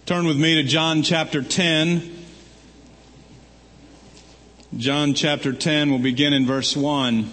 Turn with me to John chapter 10. John chapter 10, we'll begin in verse 1.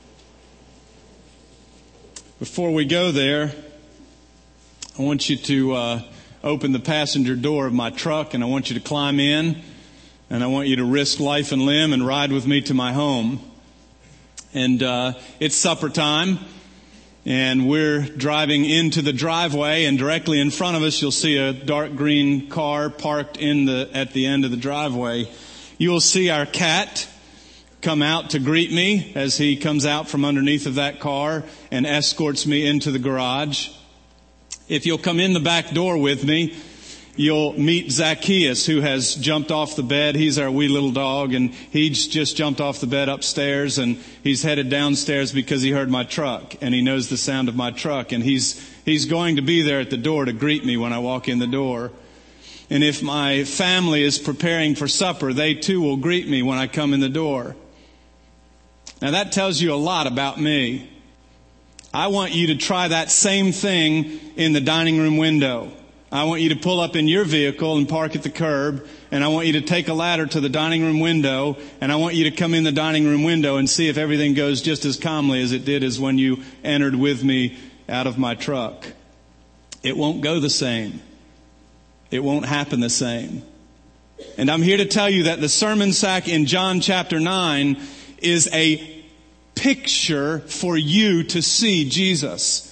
Before we go there, I want you to open the passenger door of my truck, and I want you to climb in, and I want you to risk life and limb and ride with me to my home. And it's supper time. And we're driving into the driveway, and directly in front of us you'll see a dark green car parked at the end of the driveway. You will see our cat come out to greet me as he comes out from underneath of that car and escorts me into the garage. If you'll come in the back door with me, you'll meet Zacchaeus, who has jumped off the bed. He's our wee little dog, and he's just jumped off the bed upstairs, and he's headed downstairs because he heard my truck, and he knows the sound of my truck, and he's going to be there at the door to greet me when I walk in the door. And if my family is preparing for supper, they too will greet me when I come in the door. Now that tells you a lot about me. I want you to try that same thing in the dining room window. I want you to pull up in your vehicle and park at the curb, and I want you to take a ladder to the dining room window, and I want you to come in the dining room window and see if everything goes just as calmly as it did as when you entered with me out of my truck. It won't go the same. It won't happen the same. And I'm here to tell you that the sermon sack in John chapter 9 is a picture for you to see Jesus.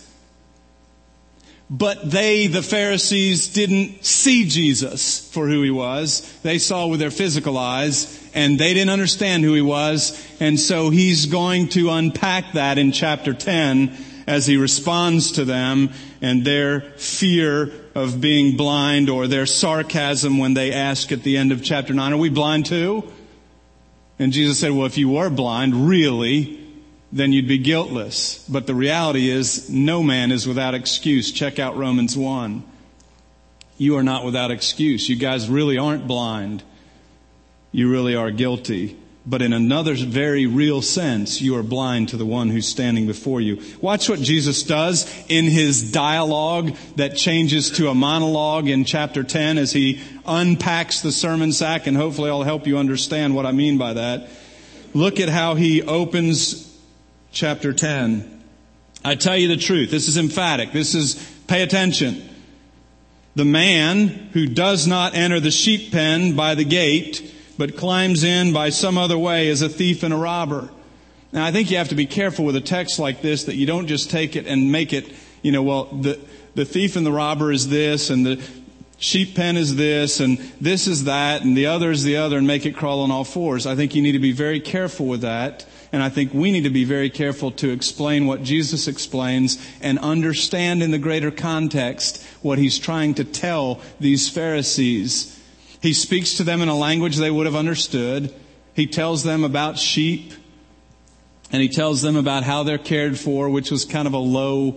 But they, the Pharisees, didn't see Jesus for who he was. They saw with their physical eyes, and they didn't understand who he was. And so he's going to unpack that in chapter 10 as he responds to them and their fear of being blind, or their sarcasm when they ask at the end of chapter 9, are we blind too? And Jesus said, well, if you were blind, really, then you'd be guiltless. But the reality is, no man is without excuse. Check out Romans 1. You are not without excuse. You guys really aren't blind. You really are guilty. But in another very real sense, you are blind to the one who's standing before you. Watch what Jesus does in his dialogue that changes to a monologue in chapter 10 as he unpacks the sermon sack, and hopefully I'll help you understand what I mean by that. Look at how he opens chapter 10. I tell you the truth. This is emphatic. Pay attention. The man who does not enter the sheep pen by the gate, but climbs in by some other way, is a thief and a robber. Now, I think you have to be careful with a text like this, that you don't just take it and make it, the thief and the robber is this, and the sheep pen is this, and this is that, and the other is the other, and make it crawl on all fours. I think you need to be very careful with that. And I think we need to be very careful to explain what Jesus explains and understand in the greater context what he's trying to tell these Pharisees. He speaks to them in a language they would have understood. He tells them about sheep, and he tells them about how they're cared for, which was kind of a low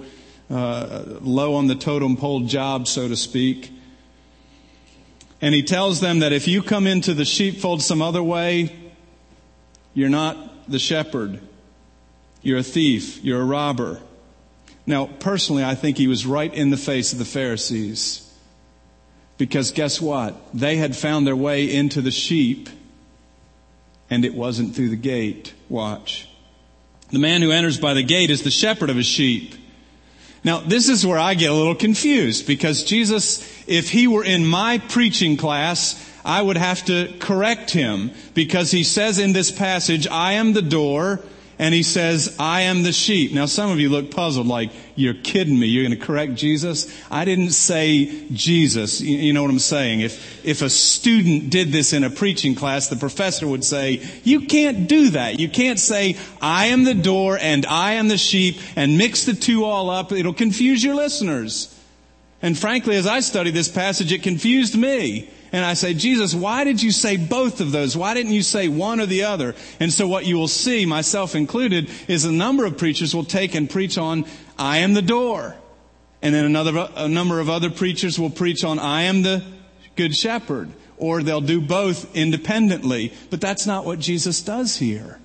on the totem pole job, so to speak. And he tells them that if you come into the sheepfold some other way, you're not the shepherd. You're a thief. You're a robber. Now, personally, I think he was right in the face of the Pharisees. Because guess what? They had found their way into the sheep, and it wasn't through the gate. Watch. The man who enters by the gate is the shepherd of his sheep. Now, this is where I get a little confused, because Jesus, if he were in my preaching class, I would have to correct him, because he says in this passage, I am the door, and he says, I am the sheep. Now, some of you look puzzled, like, you're kidding me. You're going to correct Jesus? I didn't say Jesus. You know what I'm saying? If a student did this in a preaching class, the professor would say, you can't do that. You can't say, I am the door and I am the sheep, and mix the two all up. It'll confuse your listeners. And frankly, as I studied this passage, it confused me. And I say, Jesus, why did you say both of those? Why didn't you say one or the other? And so what you will see, myself included, is a number of preachers will take and preach on, I am the door. And then a number of other preachers will preach on, I am the good shepherd. Or they'll do both independently. But that's not what Jesus does here.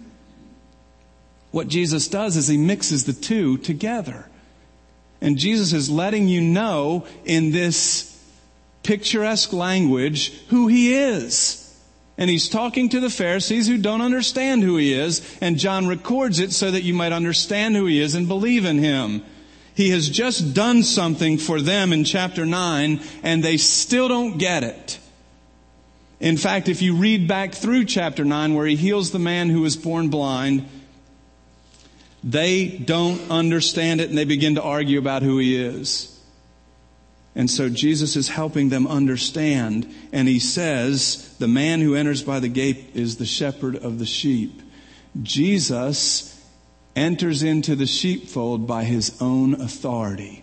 What Jesus does is he mixes the two together. And Jesus is letting you know in this picturesque language who he is. And he's talking to the Pharisees who don't understand who he is. And John records it so that you might understand who he is and believe in him. He has just done something for them in chapter 9, and they still don't get it. In fact, if you read back through chapter 9 where he heals the man who was born blind, they don't understand it and they begin to argue about who he is. And so Jesus is helping them understand. And he says, the man who enters by the gate is the shepherd of the sheep. Jesus enters into the sheepfold by his own authority.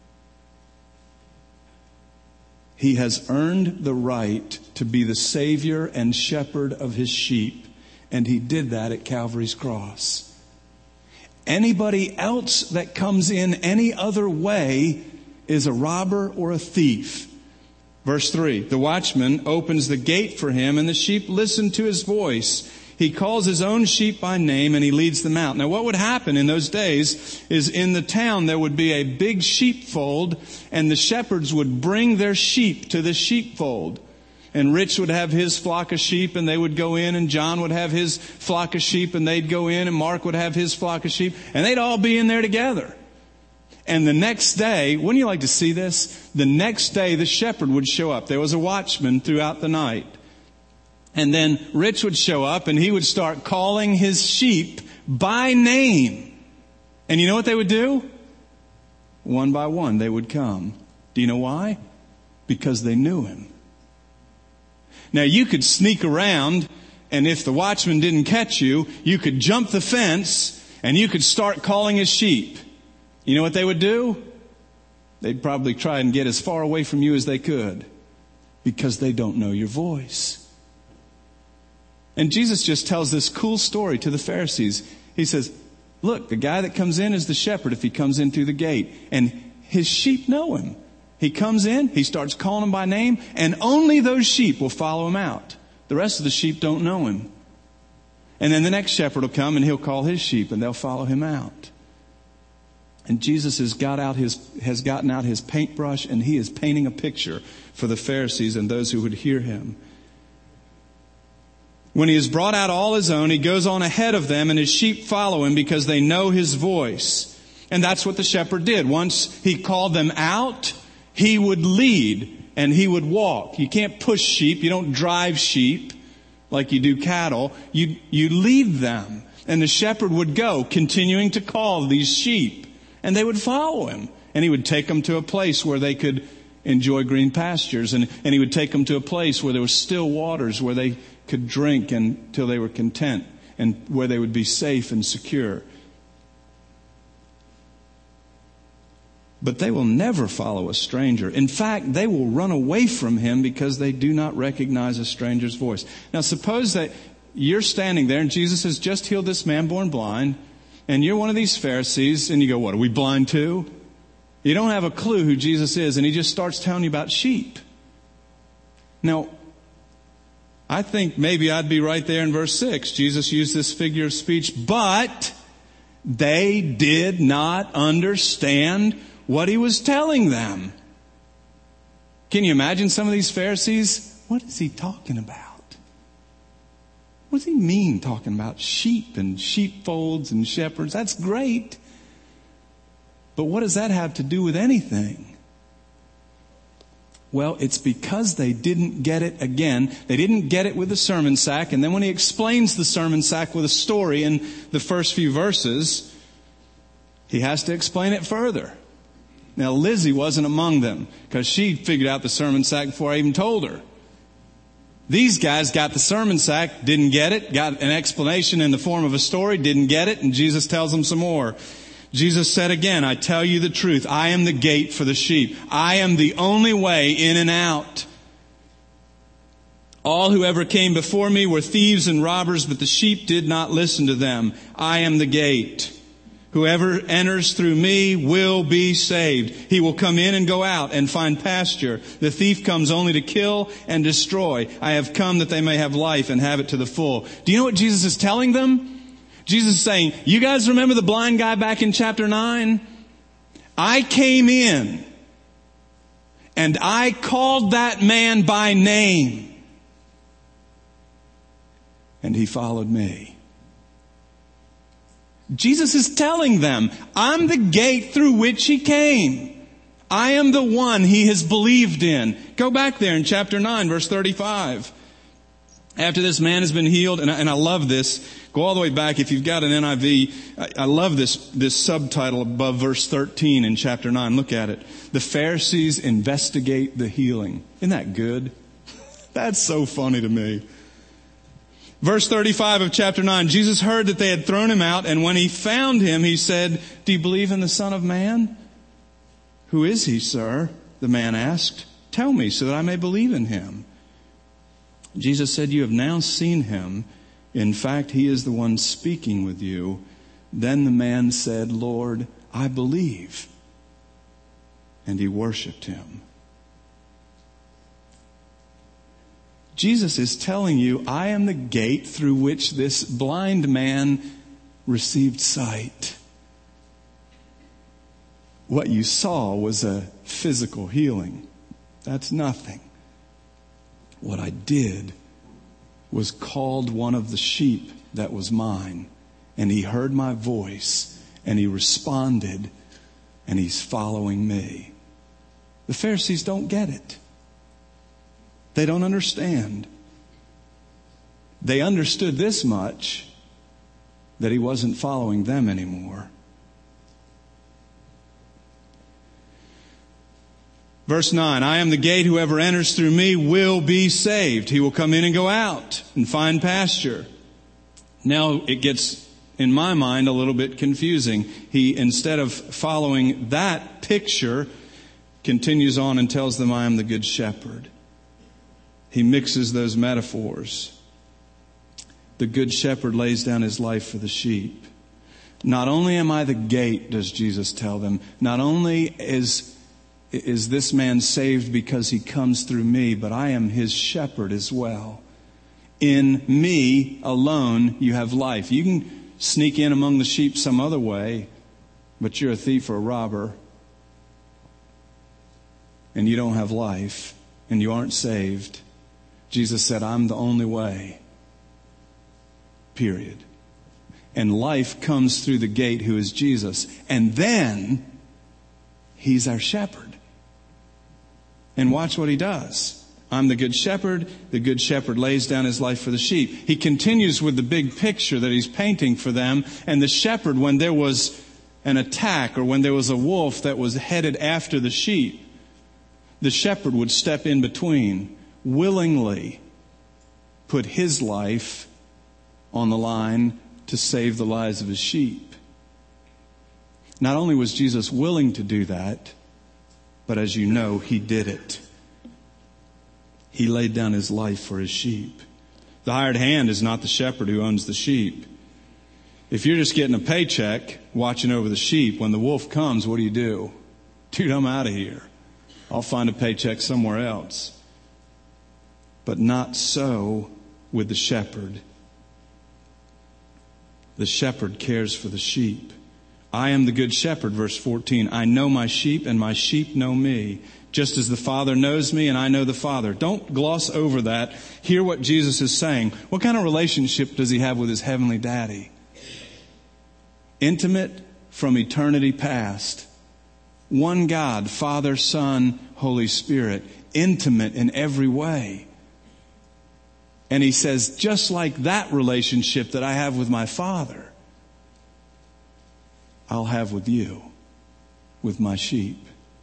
He has earned the right to be the Savior and shepherd of his sheep. And he did that at Calvary's cross. Anybody else that comes in any other way is a robber or a thief. Verse 3, the watchman opens the gate for him, and the sheep listen to his voice. He calls his own sheep by name, and he leads them out. Now, what would happen in those days is in the town there would be a big sheepfold, and the shepherds would bring their sheep to the sheepfold. And Rich would have his flock of sheep, and they would go in, and John would have his flock of sheep, and they'd go in, and Mark would have his flock of sheep, and they'd all be in there together. And the next day, wouldn't you like to see this? The next day, the shepherd would show up. There was a watchman throughout the night. And then Rich would show up, and he would start calling his sheep by name. And you know what they would do? One by one, they would come. Do you know why? Because they knew him. Now, you could sneak around, and if the watchman didn't catch you, you could jump the fence, and you could start calling his sheep. You know what they would do? They'd probably try and get as far away from you as they could, because they don't know your voice. And Jesus just tells this cool story to the Pharisees. He says, look, the guy that comes in is the shepherd if he comes in through the gate. And his sheep know him. He comes in, he starts calling them by name, and only those sheep will follow him out. The rest of the sheep don't know him. And then the next shepherd will come and he'll call his sheep and they'll follow him out. And Jesus has gotten out his paintbrush, and he is painting a picture for the Pharisees and those who would hear him. When he has brought out all his own, he goes on ahead of them, and his sheep follow him because they know his voice. And that's what the shepherd did. Once he called them out, he would lead and he would walk. You can't push sheep. You don't drive sheep like you do cattle. You lead them. And the shepherd would go, continuing to call these sheep. And they would follow him. And he would take them to a place where they could enjoy green pastures. And he would take them to a place where there were still waters, where they could drink until they were content, and where they would be safe and secure. But they will never follow a stranger. In fact, they will run away from him because they do not recognize a stranger's voice. Now, suppose that you're standing there and Jesus has just healed this man born blind, and you're one of these Pharisees, and you go, what, are we blind too? You don't have a clue who Jesus is, and he just starts telling you about sheep. Now, I think maybe I'd be right there in verse 6. Jesus used this figure of speech, but they did not understand what he was telling them. Can you imagine some of these Pharisees? What is he talking about? What does he mean talking about sheep and sheepfolds and shepherds? That's great. But what does that have to do with anything? Well, it's because they didn't get it again. They didn't get it with the sermon sack. And then when he explains the sermon sack with a story in the first few verses, he has to explain it further. Now, Lizzie wasn't among them because she figured out the sermon sack before I even told her. These guys got the sermon sack, didn't get it, got an explanation in the form of a story, didn't get it, and Jesus tells them some more. Jesus said again, I tell you the truth, I am the gate for the sheep. I am the only way in and out. All who ever came before me were thieves and robbers, but the sheep did not listen to them. I am the gate. Whoever enters through me will be saved. He will come in and go out and find pasture. The thief comes only to kill and destroy. I have come that they may have life and have it to the full. Do you know what Jesus is telling them? Jesus is saying, you guys remember the blind guy back in chapter 9? I came in And I called that man by name. And he followed me. Jesus is telling them, I'm the gate through which he came. I am the one he has believed in. Go back there in chapter 9, verse 35. After this man has been healed, and I love this. Go all the way back. If you've got an NIV, I love this subtitle above verse 13 in chapter 9. Look at it. The Pharisees investigate the healing. Isn't that good? That's so funny to me. Verse 35 of chapter 9, Jesus heard that they had thrown him out, and when he found him, he said, do you believe in the Son of Man? Who is he, sir? The man asked. Tell me so that I may believe in him. Jesus said, you have now seen him. In fact, he is the one speaking with you. Then the man said, Lord, I believe. And he worshiped him. Jesus is telling you, I am the gate through which this blind man received sight. What you saw was a physical healing. That's nothing. What I did was called one of the sheep that was mine, and he heard my voice, and he responded, and he's following me. The Pharisees don't get it. They don't understand. They understood this much, that he wasn't following them anymore. Verse 9, I am the gate. Whoever enters through me will be saved. He will come in and go out and find pasture. Now it gets, in my mind, a little bit confusing. He, instead of following that picture, continues on and tells them, I am the good shepherd. He mixes those metaphors. The good shepherd lays down his life for the sheep. Not only am I the gate, does Jesus tell them, not only is this man saved because he comes through me, but I am his shepherd as well. In me alone you have life. You can sneak in among the sheep some other way, but you're a thief or a robber, and you don't have life, and you aren't saved. Jesus said, I'm the only way. Period. And life comes through the gate, who is Jesus. And then he's our shepherd. And watch what he does. I'm the good shepherd. The good shepherd lays down his life for the sheep. He continues with the big picture that he's painting for them. And the shepherd, when there was an attack or when there was a wolf that was headed after the sheep, the shepherd would step in between, willingly put his life on the line to save the lives of his sheep. Not only was Jesus willing to do that, but as you know, he did it. He laid down his life for his sheep. The hired hand is not the shepherd who owns the sheep. If you're just getting a paycheck, watching over the sheep, when the wolf comes, what do? Dude, I'm out of here. I'll find a paycheck somewhere else. But not so with the shepherd. The shepherd cares for the sheep. I am the good shepherd, verse 14. I know my sheep and my sheep know me, just as the Father knows me and I know the Father. Don't gloss over that. Hear what Jesus is saying. What kind of relationship does he have with his heavenly daddy? Intimate from eternity past. One God, Father, Son, Holy Spirit. Intimate in every way. And he says, just like that relationship that I have with my Father, I'll have with you, with my sheep.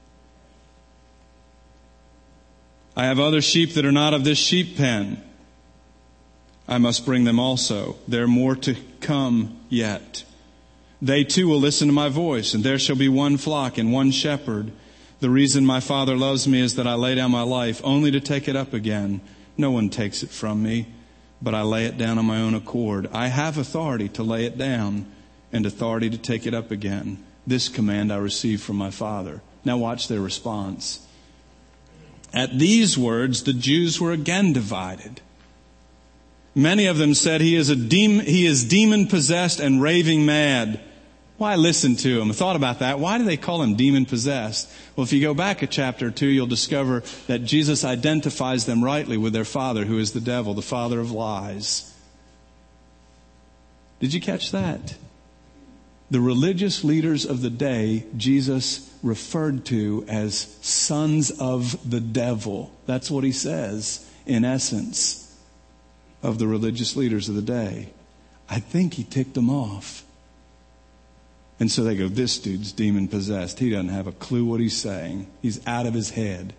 I have other sheep that are not of this sheep pen. I must bring them also. There are more to come yet. They too will listen to my voice, and there shall be one flock and one shepherd. The reason my Father loves me is that I lay down my life only to take it up again. No one takes it from me, but I lay it down on my own accord. I have authority to lay it down and authority to take it up again. This command I received from my Father. Now watch their response. At these words, the Jews were again divided. Many of them said, he is demon possessed and raving mad. Why listen to him? I thought about that. Why do they call him demon-possessed? Well, if you go back a chapter or two, you'll discover that Jesus identifies them rightly with their father, who is the devil, the father of lies. Did you catch that? The religious leaders of the day, Jesus referred to as sons of the devil. That's what he says, in essence, of the religious leaders of the day. I think he ticked them off. And so they go, this dude's demon possessed. He doesn't have a clue what he's saying. He's out of his head.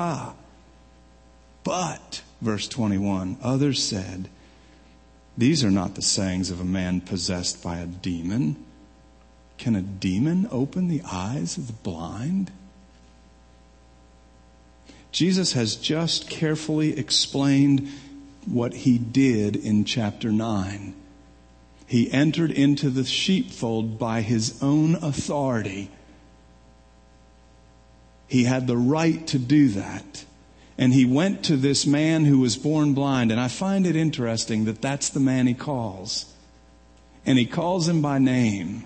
But, verse 21, others said, these are not the sayings of a man possessed by a demon. Can a demon open the eyes of the blind? Jesus has just carefully explained what he did in chapter 9. He entered into the sheepfold by his own authority. He had the right to do that. And he went to this man who was born blind. And I find it interesting that that's the man he calls. And he calls him by name.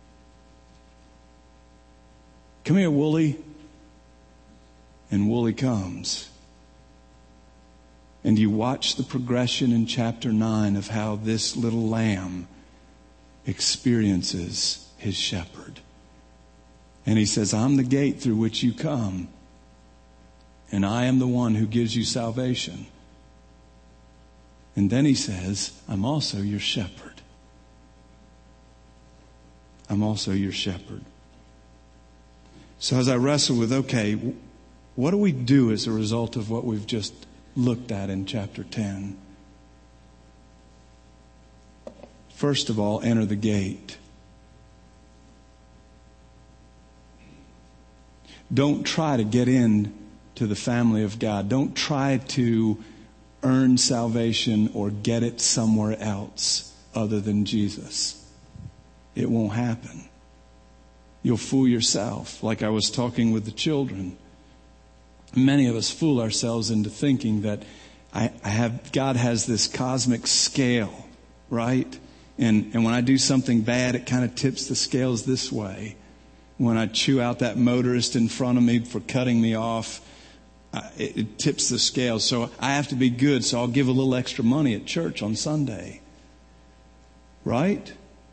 Come here, Wooly. And Wooly comes. And you watch the progression in chapter 9 of how this little lamb experiences his shepherd. And he says, I'm the gate through which you come. And I am the one who gives you salvation. And then he says, I'm also your shepherd. I'm also your shepherd. So as I wrestle with, okay, what do we do as a result of what we've just looked at in chapter 10? First of all, enter the gate. Don't try to get in to the family of God. Don't try to earn salvation or get it somewhere else other than Jesus. It won't happen. You'll fool yourself, like I was talking with the children. Many of us fool ourselves into thinking that God has this cosmic scale, right? And when I do something bad, it kind of tips the scales this way. When I chew out that motorist in front of me for cutting me off, it tips the scales. So I have to be good, so I'll give a little extra money at church on Sunday. Right?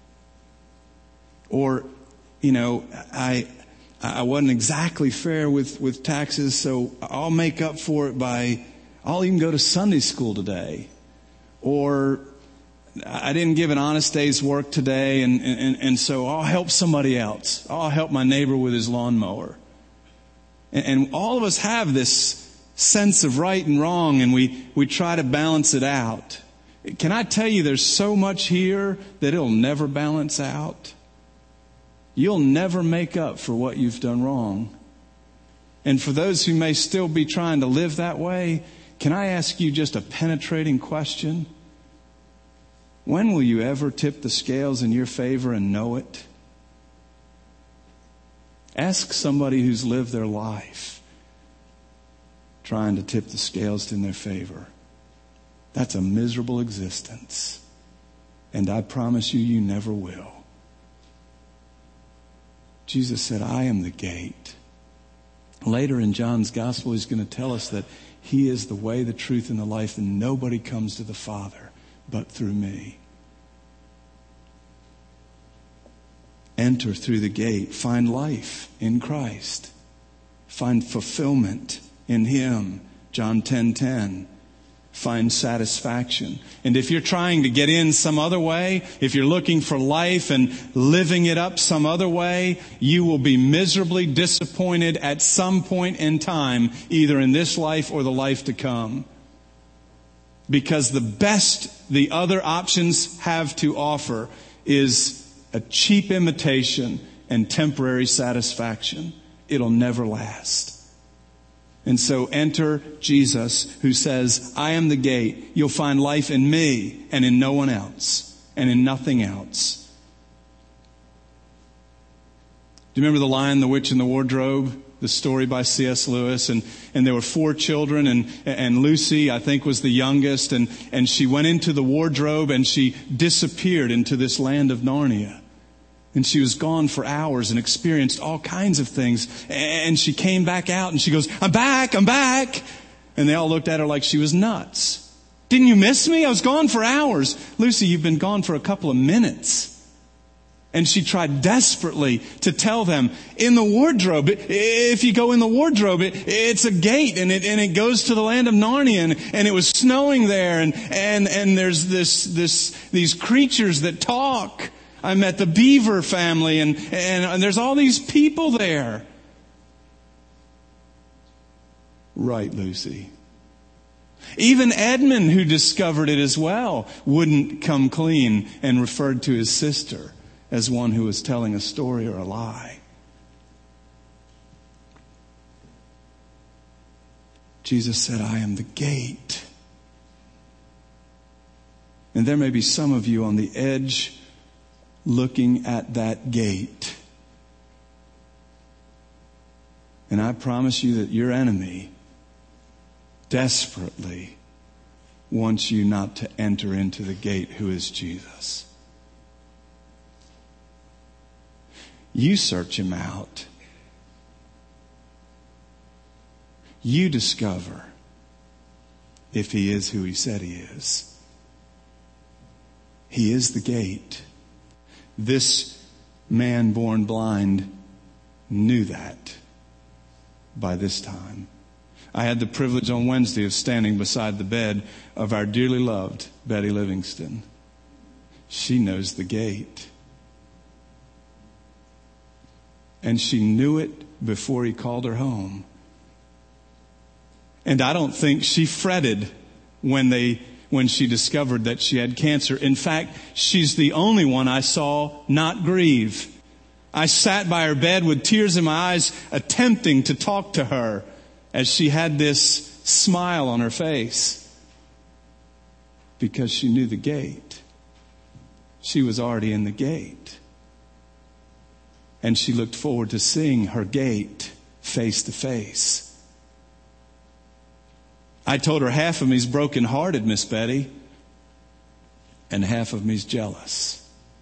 Or, I wasn't exactly fair with taxes, so I'll make up for it I'll even go to Sunday school today. Or I didn't give an honest day's work today, and so I'll help somebody else. I'll help my neighbor with his lawnmower. And all of us have this sense of right and wrong, and we try to balance it out. Can I tell you, there's so much here that it'll never balance out. You'll never make up for what you've done wrong. And for those who may still be trying to live that way, can I ask you just a penetrating question? When will you ever tip the scales in your favor and know it? Ask somebody who's lived their life trying to tip the scales in their favor. That's a miserable existence. And I promise you, you never will. Jesus said, I am the gate. Later in John's gospel, he's going to tell us that he is the way, the truth, and the life, and nobody comes to the Father but through me. Enter through the gate. Find life in Christ. Find fulfillment in him. John 10:10. Find satisfaction. And if you're trying to get in some other way, if you're looking for life and living it up some other way, you will be miserably disappointed at some point in time, either in this life or the life to come. Because the best the other options have to offer is a cheap imitation and temporary satisfaction. It'll never last. And so enter Jesus, who says, I am the gate. You'll find life in me and in no one else and in nothing else. Do you remember The Lion, the Witch, and the Wardrobe? The story by C.S. Lewis. And there were 4 children, and Lucy, I think, was the youngest. And she went into the wardrobe and she disappeared into this land of Narnia. And she was gone for hours and experienced all kinds of things. And she came back out and she goes, I'm back. And they all looked at her like she was nuts. Didn't you miss me? I was gone for hours. Lucy, you've been gone for a couple of minutes. And she tried desperately to tell them, in the wardrobe, if you go in the wardrobe, it's a gate and it goes to the land of Narnia, and it was snowing there, and there's these creatures that talk. I met the beaver family and there's all these people there. Right, Lucy. Even Edmund, who discovered it as well, wouldn't come clean and referred to his sister as one who was telling a story or a lie. Jesus said, I am the gate. And there may be some of you on the edge looking at that gate. And I promise you that your enemy desperately wants you not to enter into the gate, who is Jesus. You search him out. You discover if he is who he said he is. He is the gate. This man born blind knew that by this time. I had the privilege on Wednesday of standing beside the bed of our dearly loved Betty Livingston. She knows the gate. And she knew it before he called her home. And I don't think she fretted when she discovered that she had cancer. In fact, she's the only one I saw not grieve. I sat by her bed with tears in my eyes, attempting to talk to her as she had this smile on her face, because she knew the gate. She was already in the gate. And she looked forward to seeing her gate face to face. I told her half of me's brokenhearted, Miss Betty, and half of me's jealous.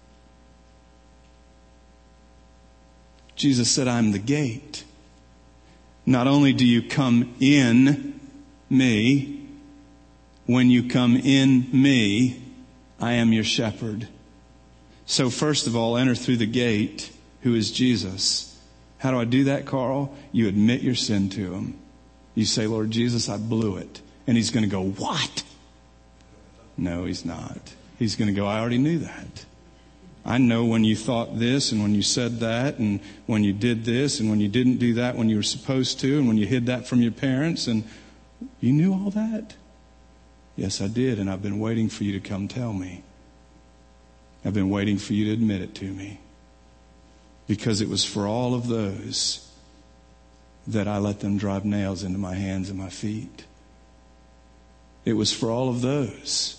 Jesus said, I'm the gate. Not only do you come in me, when you come in me, I am your shepherd. So first of all, enter through the gate, who is Jesus. How do I do that, Carl? You admit your sin to him. You say, Lord Jesus, I blew it. And he's going to go, what? No, he's not. He's going to go, I already knew that. I know when you thought this and when you said that and when you did this and when you didn't do that when you were supposed to and when you hid that from your parents, and you knew all that? Yes, I did, and I've been waiting for you to come tell me. I've been waiting for you to admit it to me, because it was for all of those that I let them drive nails into my hands and my feet. It was for all of those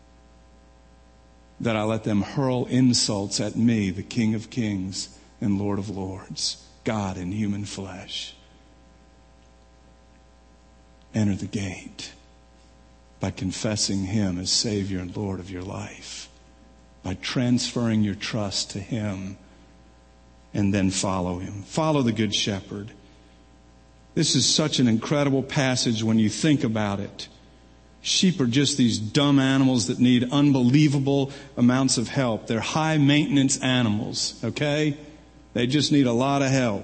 that I let them hurl insults at me, the King of Kings and Lord of Lords, God in human flesh. Enter the gate by confessing him as Savior and Lord of your life, by transferring your trust to him, and then follow him. Follow the Good Shepherd. This is such an incredible passage when you think about it. Sheep are just these dumb animals that need unbelievable amounts of help. They're high maintenance animals, okay? They just need a lot of help.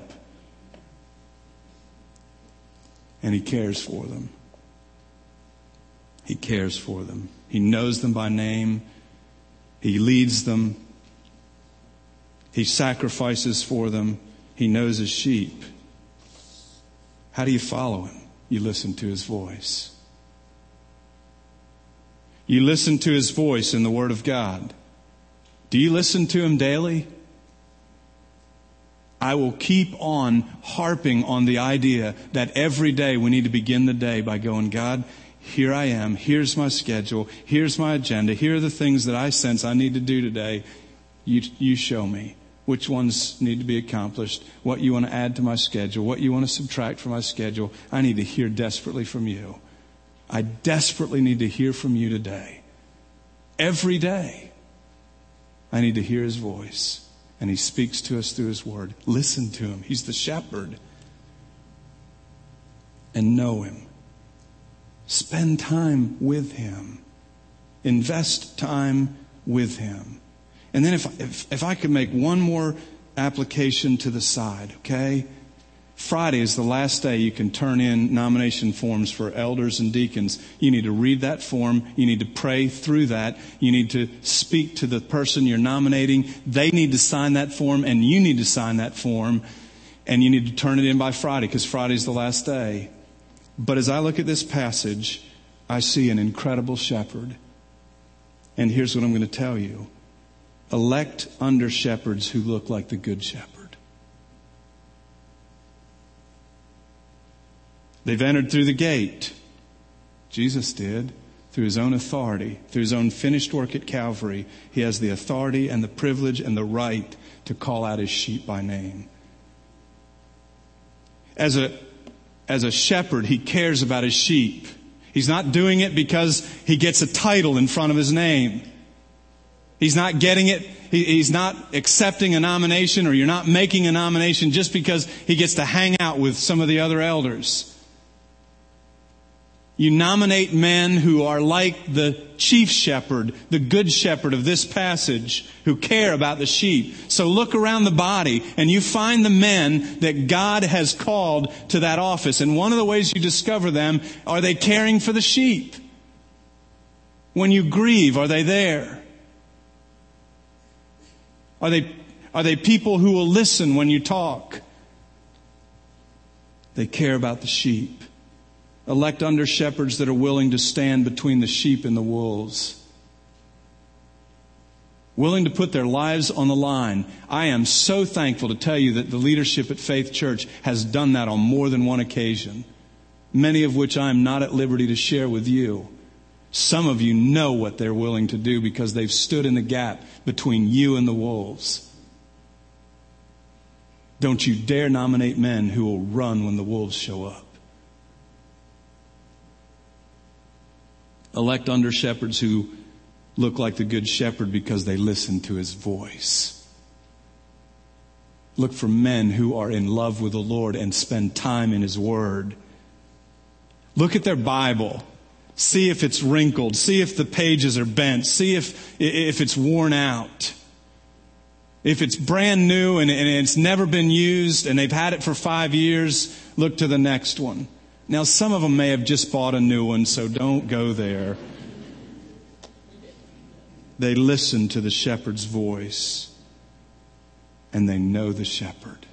And he cares for them. He cares for them. He knows them by name. He leads them. He sacrifices for them. He knows his sheep. How do you follow him? You listen to his voice. You listen to his voice in the Word of God. Do you listen to him daily? I will keep on harping on the idea that every day we need to begin the day by going, God, here I am. Here's my schedule. Here's my agenda. Here are the things that I sense I need to do today. You show me which ones need to be accomplished, what you want to add to my schedule, what you want to subtract from my schedule. I need to hear desperately from you. I desperately need to hear from you today. Every day, I need to hear his voice. And He speaks to us through His Word. Listen to Him. He's the shepherd. And know Him. Spend time with Him. Invest time with Him. And then if I could make one more application to the side, okay? Friday is the last day you can turn in nomination forms for elders and deacons. You need to read that form. You need to pray through that. You need to speak to the person you're nominating. They need to sign that form, and you need to sign that form. And you need to turn it in by Friday, because Friday's the last day. But as I look at this passage, I see an incredible shepherd. And here's what I'm going to tell you. Elect under shepherds who look like the good shepherd. They've entered through the gate. Jesus did, through His own authority, through His own finished work at Calvary. He has the authority and the privilege and the right to call out His sheep by name. As a shepherd, He cares about His sheep. He's not doing it because He gets a title in front of His name. He's not getting it. He's not accepting a nomination, or you're not making a nomination just because He gets to hang out with some of the other elders. You nominate men who are like the chief shepherd, the good shepherd of this passage, who care about the sheep. So look around the body and you find the men that God has called to that office. And one of the ways you discover them, are they caring for the sheep? When you grieve, are they there? Are they people who will listen when you talk? They care about the sheep. Elect under shepherds that are willing to stand between the sheep and the wolves. Willing to put their lives on the line. I am so thankful to tell you that the leadership at Faith Church has done that on more than one occasion. Many of which I am not at liberty to share with you. Some of you know what they're willing to do because they've stood in the gap between you and the wolves. Don't you dare nominate men who will run when the wolves show up. Elect under shepherds who look like the good shepherd because they listen to His voice. Look for men who are in love with the Lord and spend time in His Word. Look at their Bible. See if it's wrinkled. See if the pages are bent. See if it's worn out. If it's brand new and it's never been used and they've had it for 5 years, look to the next one. Now, some of them may have just bought a new one, so don't go there. They listen to the shepherd's voice, and they know the shepherd.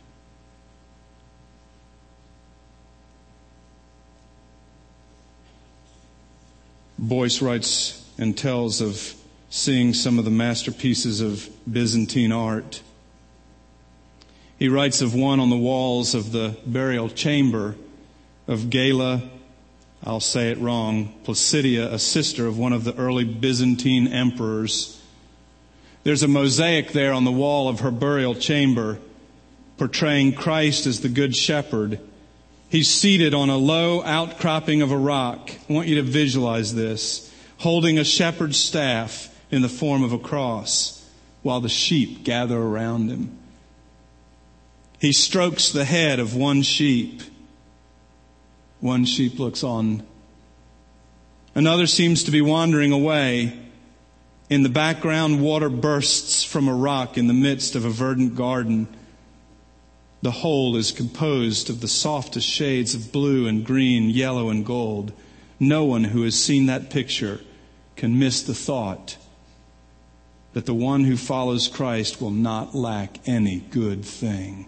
Boyce writes and tells of seeing some of the masterpieces of Byzantine art. He writes of one on the walls of the burial chamber of Gala, I'll say it wrong, Placidia, a sister of one of the early Byzantine emperors. There's a mosaic there on the wall of her burial chamber portraying Christ as the Good Shepherd. He's seated on a low outcropping of a rock. I want you to visualize this, holding a shepherd's staff in the form of a cross while the sheep gather around Him. He strokes the head of one sheep. One sheep looks on. Another seems to be wandering away. In the background, water bursts from a rock in the midst of a verdant garden. The whole is composed of the softest shades of blue and green, yellow and gold. No one who has seen that picture can miss the thought that the one who follows Christ will not lack any good thing.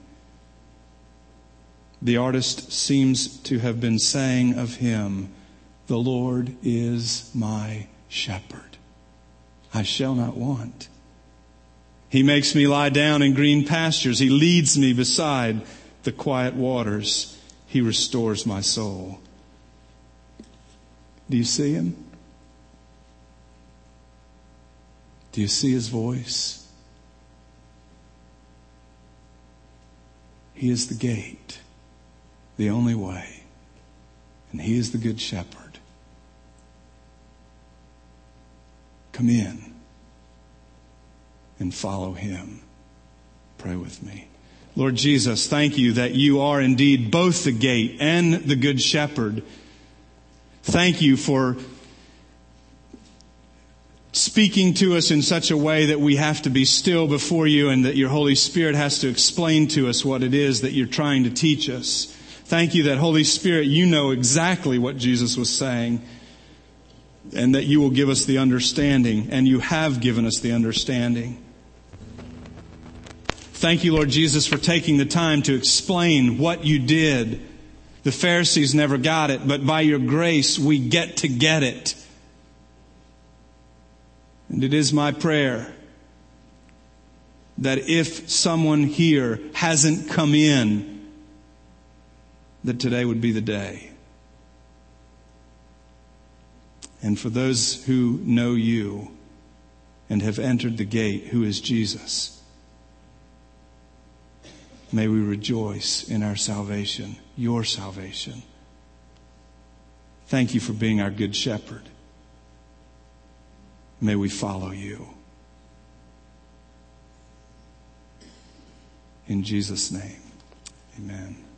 The artist seems to have been saying of Him, "The Lord is my shepherd. I shall not want. He makes me lie down in green pastures. He leads me beside the quiet waters. He restores my soul." Do you see Him? Do you see His voice? He is the gate, the only way, and He is the Good Shepherd. Come in and follow Him. Pray with me. Lord Jesus, thank you that you are indeed both the gate and the good shepherd. Thank you for speaking to us in such a way that we have to be still before you and that your Holy Spirit has to explain to us what it is that you're trying to teach us. Thank you that, Holy Spirit, you know exactly what Jesus was saying and that you will give us the understanding, and you have given us the understanding. Thank you, Lord Jesus, for taking the time to explain what you did. The Pharisees never got it, but by your grace we get to get it. And it is my prayer that if someone here hasn't come in, that today would be the day. And for those who know you and have entered the gate, who is Jesus, may we rejoice in our salvation, your salvation. Thank you for being our good shepherd. May we follow you. In Jesus' name, amen.